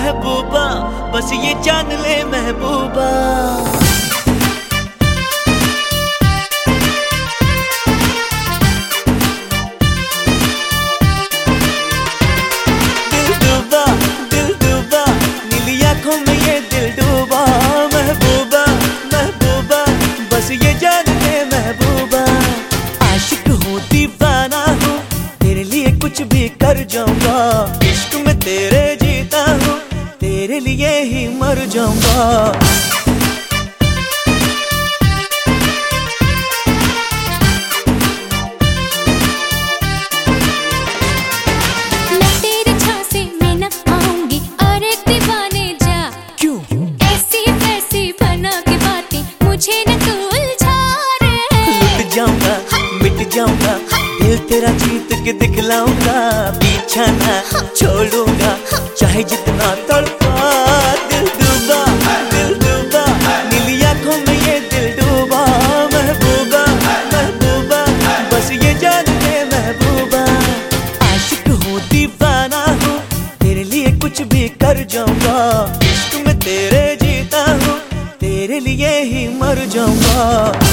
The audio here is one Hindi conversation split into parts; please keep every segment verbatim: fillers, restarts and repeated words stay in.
महबूबा, बस ये जान ले महबूबा। दिल डूबा दिल डूबा नीली आंखों में ये दिल डूबा। महबूबा महबूबा बस ये जान ले महबूबा। आशिक हूँ दीवाना हूँ, तेरे लिए कुछ भी कर जाऊंगा। इश्क में तेरे जीता हूँ, तेरे लिए ही मर जाऊंगा। मैं तेरे झांसे में न आऊंगी, अरे दीवाने जा। क्यों ऐसी वैसी बना के बातें मुझे न तू उलझा रे। लुट जाऊंगा मिट जाऊंगा, दिल तेरा जीत के दिखलाऊंगा। पीछा ना छोड़ूंगा चाहे जितना तड़पा। दिल डूबा दिल डूबा नीली आंखों में ये दिल डूबा। महबूबा महबूबा बस ये जान ले महबूबा। आशिक हूँ दीवाना हूँ, तेरे लिए कुछ भी कर जाऊंगा। इश्क में तेरे जीता हूँ, तेरे लिए ही मर जाऊंगा।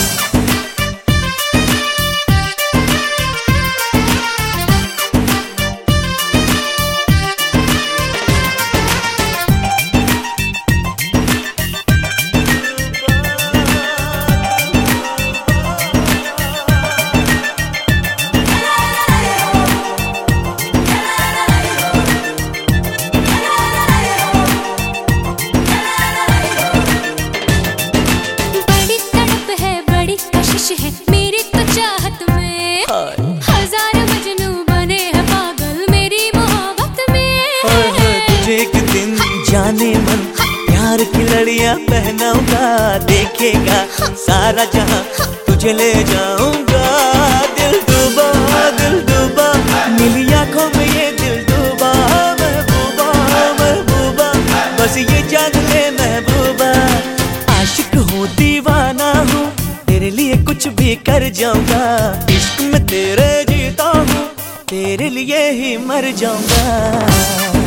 है मेरी तो चाहत में, हजार मजनू बने हैं पागल मेरी मोहब्बत में। तुझे एक दिन जाने मन प्यार की लड़ियां पहनाऊंगा। देखेगा सारा जहां तुझे ले जाऊंगा। दिल डूबा दिल डूबा नीली आंखों में ये दिल डूबा। महबूबा महबूबा बस ये जान ले महबूबा। आशिक हूँ दीवाना हूँ, तेरे लिए कुछ भी कर जाऊंगा। इश्क में तेरे जीता हूँ, तेरे लिए ही मर जाऊंगा।